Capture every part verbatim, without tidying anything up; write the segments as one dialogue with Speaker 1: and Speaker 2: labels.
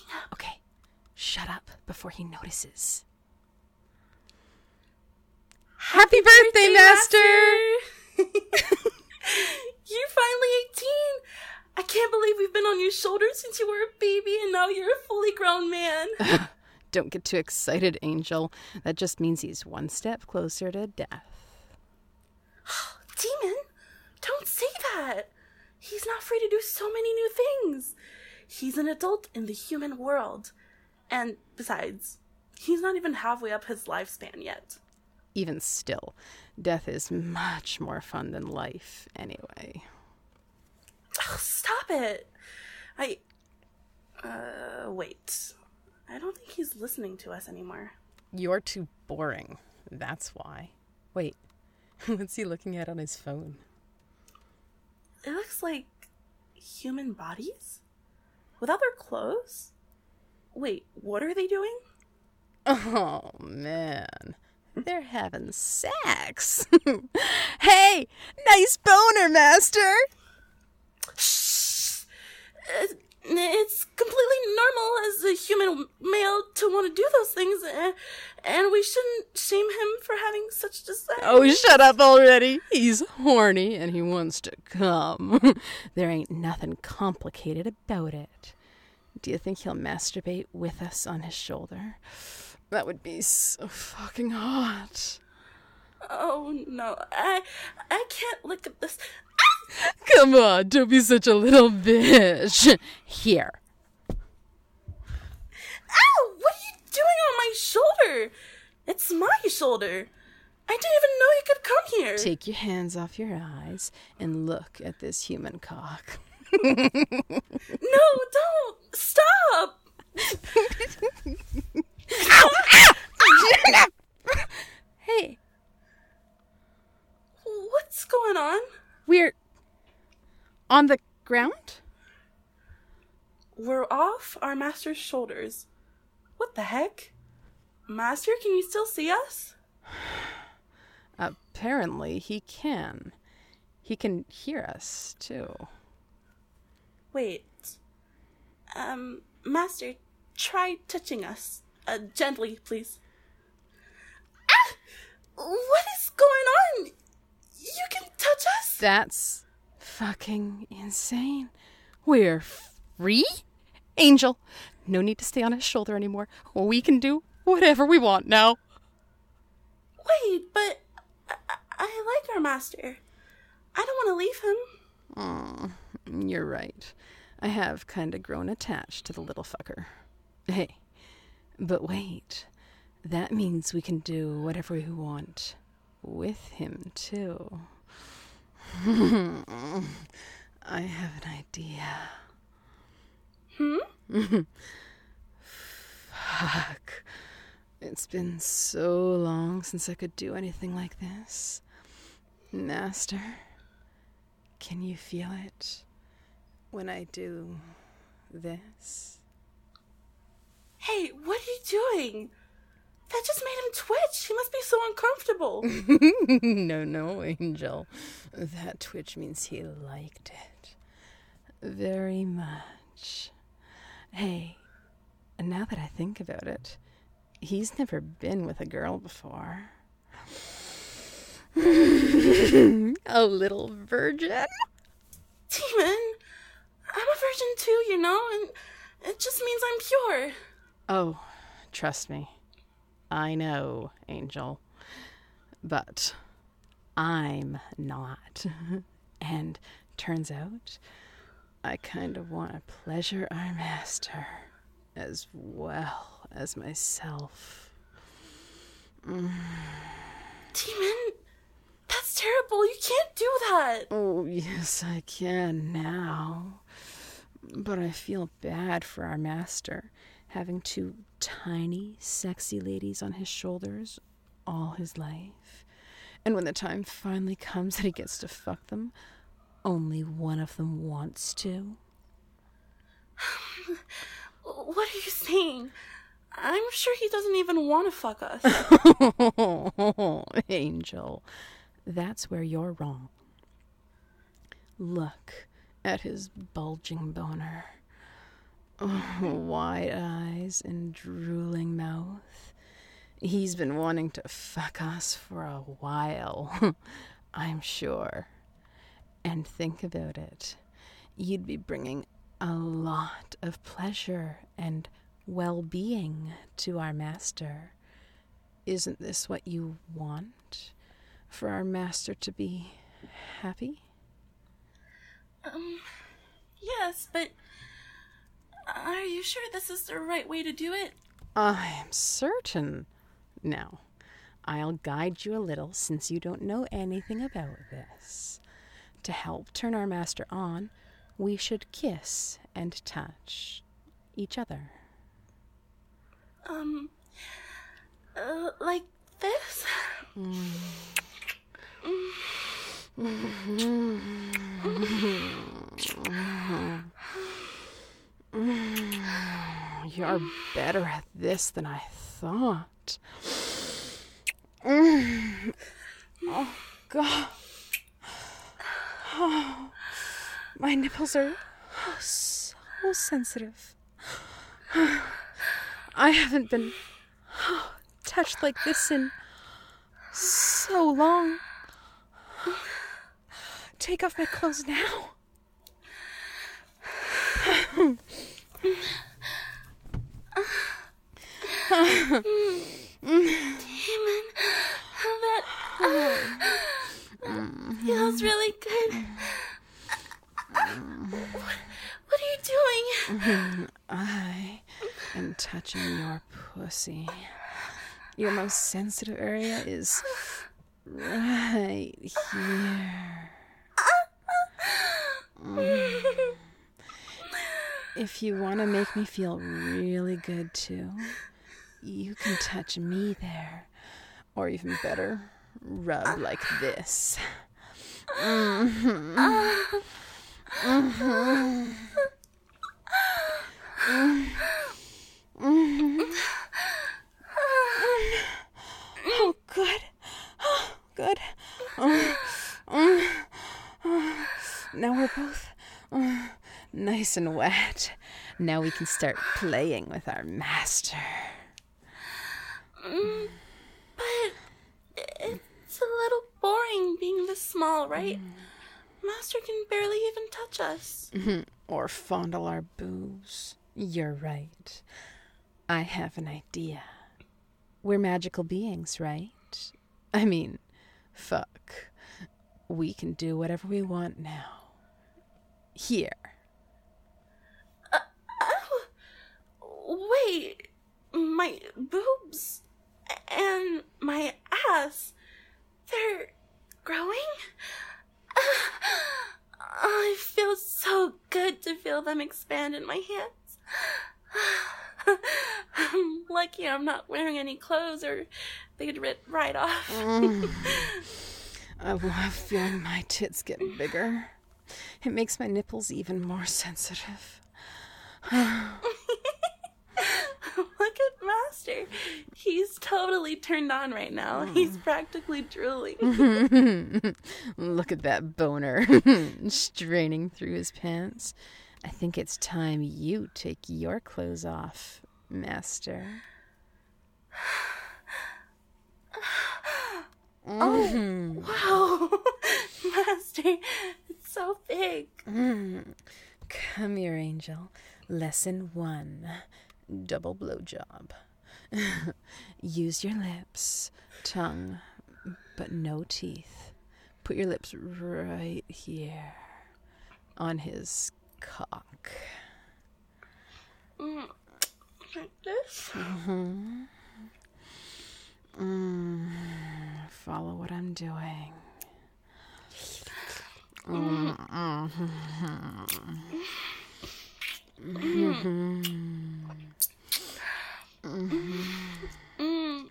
Speaker 1: Okay, shut up before he notices.
Speaker 2: Happy, Happy birthday, birthday, Master! You're finally eighteen! I can't believe we've been on your shoulders since you were a baby and now you're a fully grown man.
Speaker 1: Don't get too excited, Angel. That just means he's one step closer to death.
Speaker 2: Demon, don't say that. He's not free to do so many new things. He's an adult in the human world. And besides, he's not even halfway up his lifespan yet.
Speaker 1: Even still, death is much more fun than life anyway.
Speaker 2: Oh, stop it. I... Uh, wait. I don't think he's listening to us anymore.
Speaker 1: You're too boring. That's why. Wait, what's he looking at on his phone?
Speaker 2: It looks like human bodies? With other clothes? Wait, what are they doing?
Speaker 1: Oh, man. They're having sex. Hey, nice boner, Master.
Speaker 2: Shh. Uh, it's completely normal as a human male to want to do those things, uh, and we shouldn't shame him for having such desire.
Speaker 1: Oh, shut up already. He's horny and he wants to come. There ain't nothing complicated about it. Do you think he'll masturbate with us on his shoulder? That would be so fucking hot.
Speaker 2: Oh, no. I I can't look at this.
Speaker 1: Come on, don't be such a little bitch. Here.
Speaker 2: Ow! What are you doing on my shoulder? It's my shoulder. I didn't even know you could come here.
Speaker 1: Take your hands off your eyes and look at this human cock.
Speaker 2: No, don't. Stop.
Speaker 1: Ow! Ow! Hey.
Speaker 2: What's going on?
Speaker 1: We're on the ground?
Speaker 2: We're off our master's shoulders. What the heck? Master, can you still see us?
Speaker 1: Apparently he can. He can hear us, too.
Speaker 2: Wait. Um, Master, try touching us. Uh, gently, please. Ah! What is going on? You can touch us?
Speaker 1: That's fucking insane. We're free? Angel, no need to stay on his shoulder anymore. We can do whatever we want now.
Speaker 2: Wait, but I, I like our master. I don't want to leave him.
Speaker 1: Oh, you're right. I have kind of grown attached to the little fucker. Hey, but wait. That means we can do whatever we want with him, too. I have an idea.
Speaker 2: Hmm?
Speaker 1: Fuck. It's been so long since I could do anything like this. Master, can you feel it when I do this?
Speaker 2: Hey, what are you doing? That just made him twitch. He must be so uncomfortable.
Speaker 1: No, no, Angel. That twitch means he liked it. Very much. Hey, now that I think about it, he's never been with a girl before. A little virgin?
Speaker 2: Demon, I'm a virgin too, you know, and it just means I'm pure.
Speaker 1: Oh, trust me. I know, Angel. But I'm not. And turns out, I kind of want to pleasure our master as well as myself. Mm.
Speaker 2: Demon, that's terrible. You can't do that.
Speaker 1: Oh, yes, I can now. But I feel bad for our master, having two tiny, sexy ladies on his shoulders all his life. And when the time finally comes that he gets to fuck them, only one of them wants to.
Speaker 2: What are you saying? I'm sure he doesn't even want to fuck us.
Speaker 1: Oh, Angel, that's where you're wrong. Look at his bulging boner. Oh, wide eyes and drooling mouth. He's been wanting to fuck us for a while, I'm sure. And think about it. You'd be bringing a lot of pleasure and well-being to our master. Isn't this what you want? For our master to be happy?
Speaker 2: Um, yes, but are you sure this is the right way to do it?
Speaker 1: I am certain. Now, I'll guide you a little since you don't know anything about this. To help turn our master on, we should kiss and touch each other.
Speaker 2: Um, uh, like this?
Speaker 1: Mm. You're better at this than I thought. Oh, God. Oh, my nipples are so sensitive. I haven't been touched like this in so long. Take off my clothes now.
Speaker 2: Damon, that uh, feels really good. What, what are you doing?
Speaker 1: I am touching your pussy. Your most sensitive area is right here. Mm. If you want to make me feel really good too, you can touch me there. Or even better, rub like this. Mm-hmm. Mm-hmm. Mm-hmm. Oh, good. Oh, good. Oh, oh, oh. Now we're both oh, nice and wet. Now we can start playing with our master.
Speaker 2: Mm, but it's a little boring being this small, right? Mm. Master can barely even touch us.
Speaker 1: Or fondle our boobs. You're right. I have an idea. We're magical beings, right? I mean, fuck. We can do whatever we want now. Here.
Speaker 2: Uh, oh, wait. My boobs and my ass, they're growing? Oh, it feels so good to feel them expand in my hands. I'm lucky I'm not wearing any clothes or they'd rip right off.
Speaker 1: mm. I love feeling my tits get bigger. It makes my nipples even more sensitive.
Speaker 2: Look at Master. He's totally turned on right now. Mm. He's practically drooling.
Speaker 1: Look at that boner straining through his pants. I think it's time you take your clothes off, Master.
Speaker 2: Oh, wow. Master, it's so big.
Speaker 1: Mm. Come here, Angel. Lesson one. Double blowjob. Use your lips, tongue, but no teeth. Put your lips right here on his cock.
Speaker 2: Mm, like this?
Speaker 1: Mm-hmm. Mm, follow what I'm doing. Mm. Mm-hmm. Mm-hmm.
Speaker 2: Mm-hmm. Mm.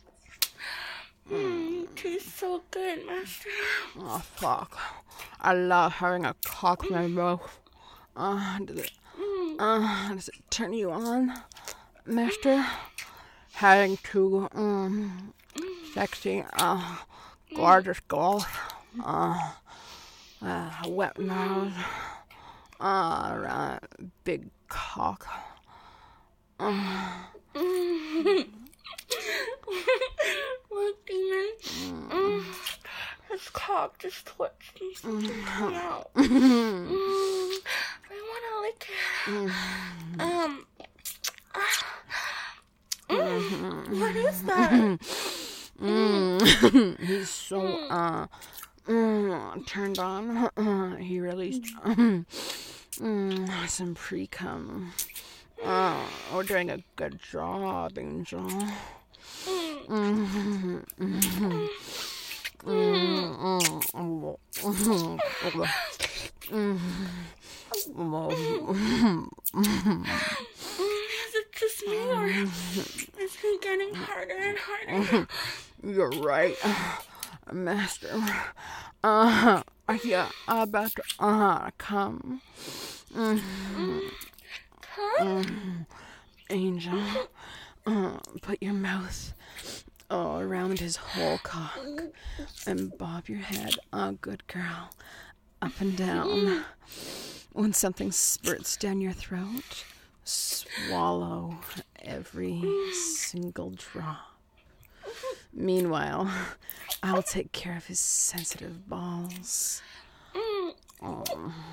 Speaker 2: Mm, it tastes so good, Master.
Speaker 1: Oh, fuck. I love having a cock in my mouth. Uh, does it, uh, does it turn you on, Master? Having two, um, sexy, uh, gorgeous girls, uh, uh, wet nose, uh, around big cock. Uh.
Speaker 2: Look, demon. Mm. His cock just twitched and something came out. Mm. I want to lick it. Um. Mm. What is that?
Speaker 1: Mm. He's so uh, mm, turned on. Uh, he released um, mm, some pre-cum. Uh, we're doing a good job, Angel. Mm-hmm. Mm-hmm.
Speaker 2: Is it just me, or is it getting harder and harder?
Speaker 1: You're right, Master. Uh, yeah, about to uh come. Mm-hmm.
Speaker 2: Huh?
Speaker 1: Mm, Angel, uh, put your mouth all around his whole cock and bob your head. Oh, good girl. Up and down. When something spurts down your throat, swallow every single drop. Meanwhile, I'll take care of his sensitive balls. Oh.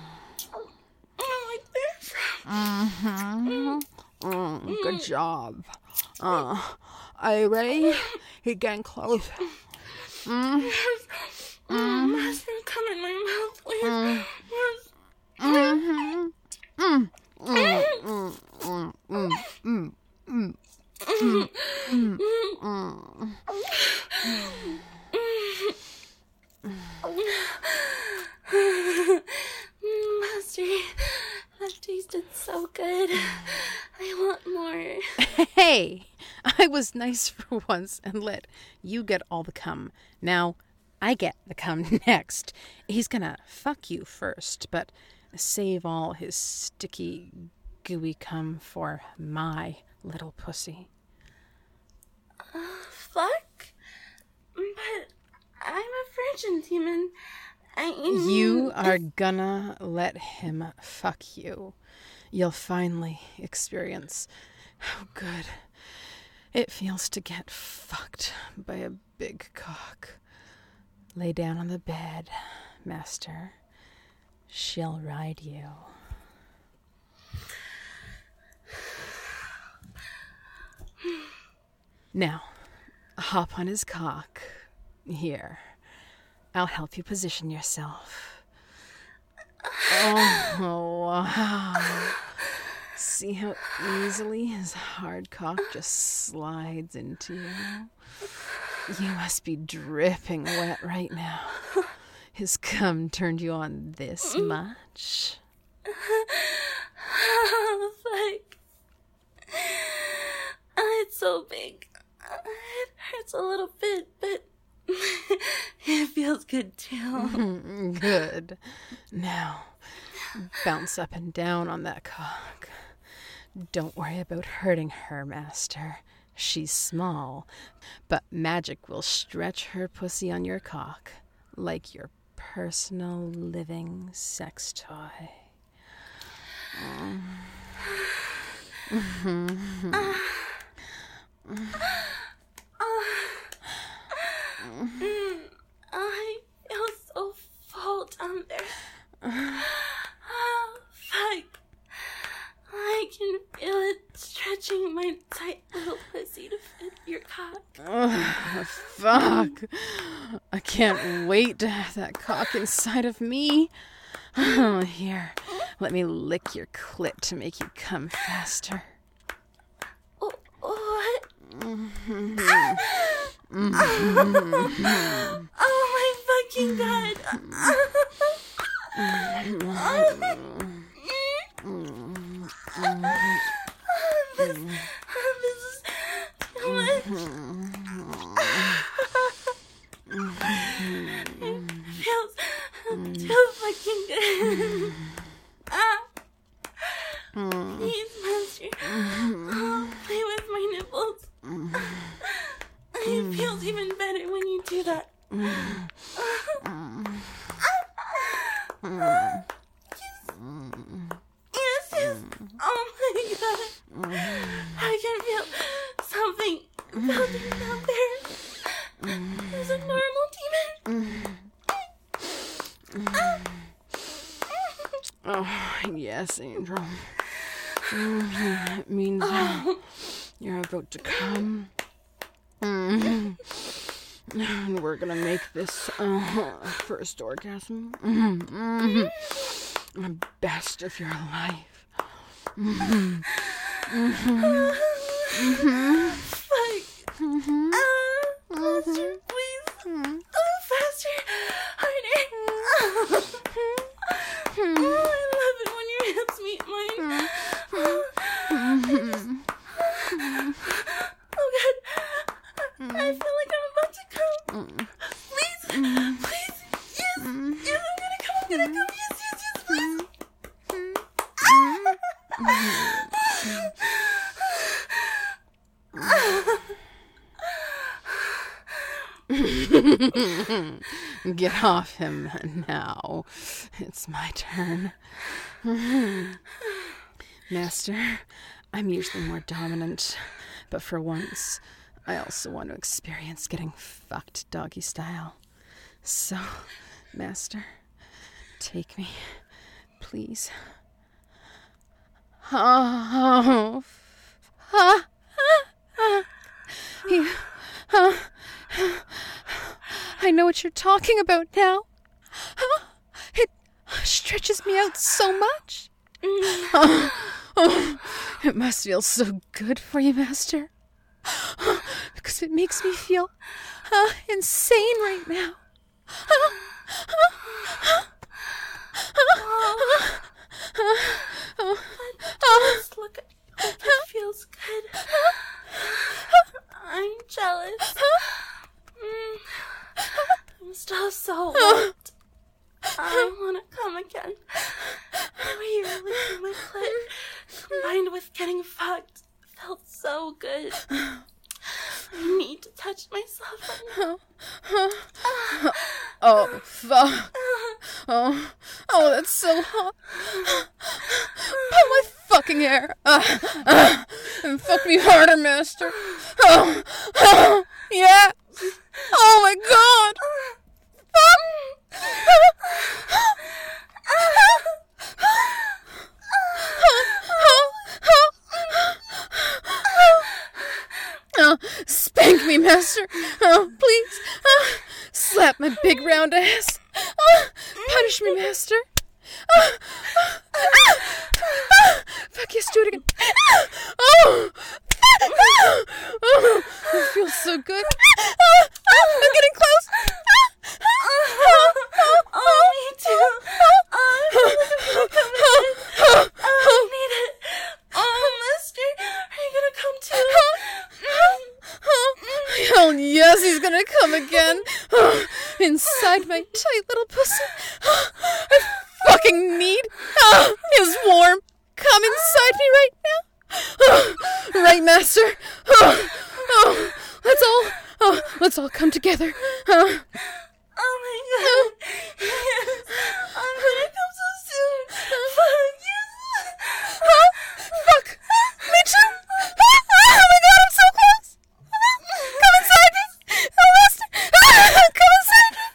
Speaker 2: Like this?
Speaker 1: Mm-hmm. Mm, good job. Uh, are you ready? He's getting close. Mm.
Speaker 2: Yes. Mm. Master, come in my mouth, please.
Speaker 1: Mm.
Speaker 2: Yes.
Speaker 1: Mm-hmm. Mm. Mm. Mm. Mm. Mm. Mm. Mm. Mm. Mm. Mm.
Speaker 2: Master, that tasted so good. I want more.
Speaker 1: Hey, I was nice for once and let you get all the cum. Now, I get the cum next. He's gonna fuck you first, but save all his sticky, gooey cum for my little pussy.
Speaker 2: Uh, fuck? But I'm a virgin, demon. I mean...
Speaker 1: You are gonna let him fuck you. You'll finally experience how good it feels to get fucked by a big cock. Lay down on the bed, Master. She'll ride you. Now, hop on his cock. Here. I'll help you position yourself. Oh, wow. See how easily his hard cock just slides into you? You must be dripping wet right now. His cum turned you on this much?
Speaker 2: Oh, fuck. Oh, it's so big. It hurts a little bit, but it feels good too.
Speaker 1: Good. Now, bounce up and down on that cock. Don't worry about hurting her, Master. She's small, but magic will stretch her pussy on your cock like your personal living sex toy. Mm. Mm-hmm.
Speaker 2: Uh, uh, mm, I feel so full down there. Oh, fuck. I can feel it stretching my tight little pussy to fit your cock.
Speaker 1: Oh, fuck. I can't wait to have that cock inside of me. Oh, here, let me lick your clit to make you come faster.
Speaker 2: Oh, what?
Speaker 1: Mm-hmm.
Speaker 2: Mm-hmm. Oh, my fucking God. this, this is too much. It feels too fucking good. Ah. Please, Master. Oh, play with my nipples. It feels even better when you do that. Kiss. Oh my god. I can feel something building down there. There's a normal demon.
Speaker 1: Oh, yes, Angel. It means oh. you're about to come. And we're gonna make this uh, first orgasm the best of your life.
Speaker 2: Fuck. Uh, closer, please. Oh, faster. Harder. Oh, I love it when your hips meet mine. Oh, God. I feel like I'm about to come. Please. Please. Yes. Yes, I'm gonna come. I'm gonna come. Yes, yes, yes, please.
Speaker 1: Get off him now. It's my turn. Master, I'm usually more dominant, but for once, I also want to experience getting fucked doggy style. So, Master, take me, please. Oh, ah, ah, he, ah, I know what you're talking about now. It stretches me out so much. Oh, oh, it must feel so good for you, Master. Because it makes me feel uh, insane right now.
Speaker 2: Just look at like it feels good. I'm jealous. Mm. I'm still so wet. I want to come again. The way you really threw my clit, combined with getting fucked, felt so good. I need to touch myself right now.
Speaker 1: Oh, fuck. Oh, oh, that's so hot. Pull my fucking hair. Uh, uh, and fuck me harder, Master. Oh, oh, yeah. Oh my god. Oh, spank me, Master. Oh, please. Oh, slap my big round ass. Oh, punish me, Master. Oh, oh, oh, oh, fuck yes, do it again. Oh, oh, oh, it feels so good. Oh, oh, I'm getting close.
Speaker 2: Oh, oh, oh, me too. Oh, I feel like I'm coming in. Oh, I need it. Oh, Mister, are you gonna come too?
Speaker 1: Oh, yes, he's gonna come again. Oh, inside my tight little pussy. Oh, I fucking need oh, his warm. Come inside me right now. Oh, right, Master. Oh, oh, let's all, oh, let's all come together. Oh,
Speaker 2: oh my god. Yes, I'm gonna come so soon. Fuck, yes.
Speaker 1: Oh, fuck. Me too. Oh my god, I'm so close. Come inside me. Oh, Master. Come inside me.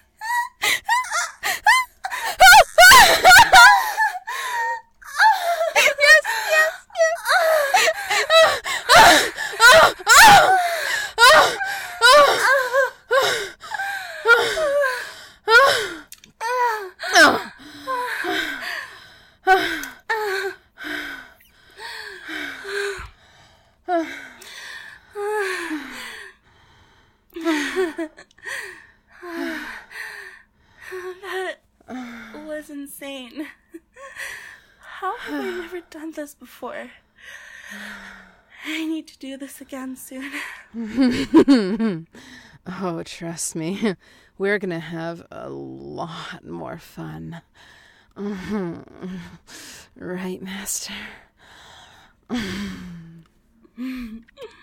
Speaker 1: Yes, yes, yes. Oh, oh, oh, oh, oh,
Speaker 2: That was insane. How have I never done this before? I need to do this again soon.
Speaker 1: Oh, trust me, we're gonna have a lot more fun. Right, Master?